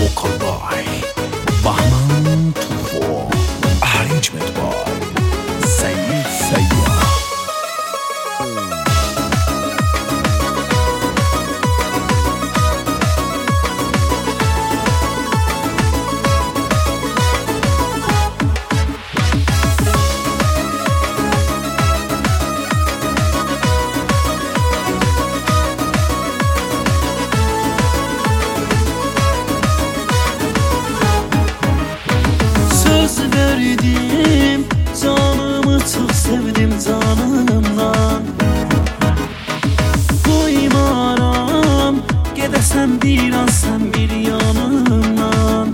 vocal by Bahman Tufo, arrangement by Sayyid Sayyad. Verdim canımı, çok sevdim canımdan. Qoymaram gedəsən bir an sən bir yanımdan.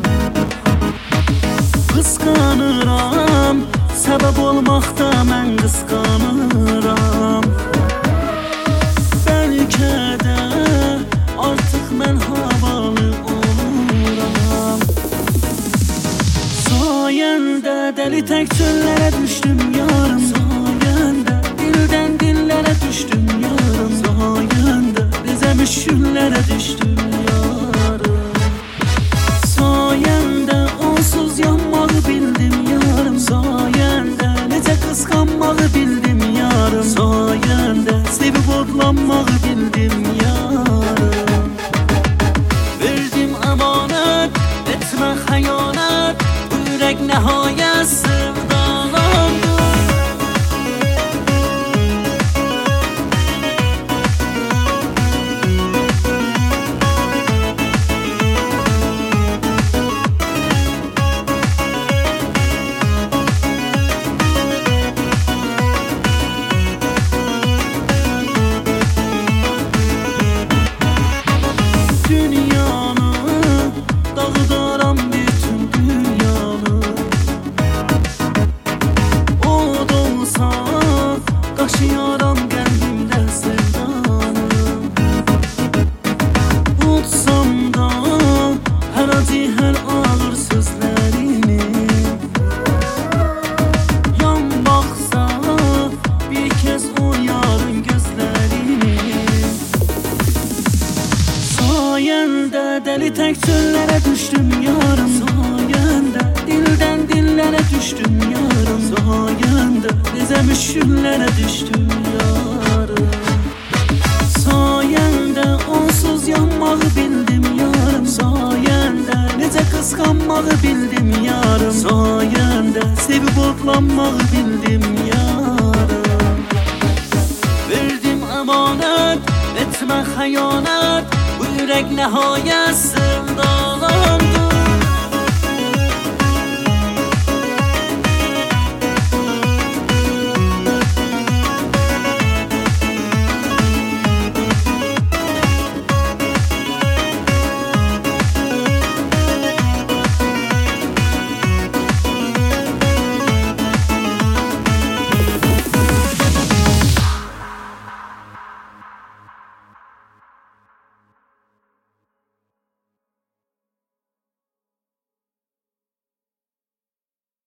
Qısqanıram, səbəb olmaqda mən qısqanıram. Bəlkə də artıq mən havalı oluram. Sayəndə deli tək çöllərə düşdüm yarım. Sayəndə dildən dillərə düşdüm yarım. Sayəndə bezəmiş günlərə düşdüm yarım. Sayəndə onsuz yanmağı bildim yarım. Sayəndə necə qısqanmağı bildim yarım. Sayəndə sevib odlanmağı bildim yarım. Verdim əmanət, etmə xəyanət, yürək nəhayət sevdalandı. Dünyanı dağıdaram, bütün dünyanı. O da olsa daşıyaram qəlbimdə sevdanı. Utsam da hər acı, hər ağır sözlərimi, yan baxsa bir kez o yarın gözlərimi. Sayəndə deli tək çöllərə düşdüm yarım. Sayəndə dildən dillərə düşdüm yarım. Sayəndə bezəmiş günlərə düşdüm yarım. Sayəndə onsuz yanmağı bildim yarım. Sayəndə necə qısqanmağı bildim yarım. Sayəndə sevib odlanmağı bildim yarım. Verdim əmanət, etmə xəyanət, bu yürək nəhayət sevda.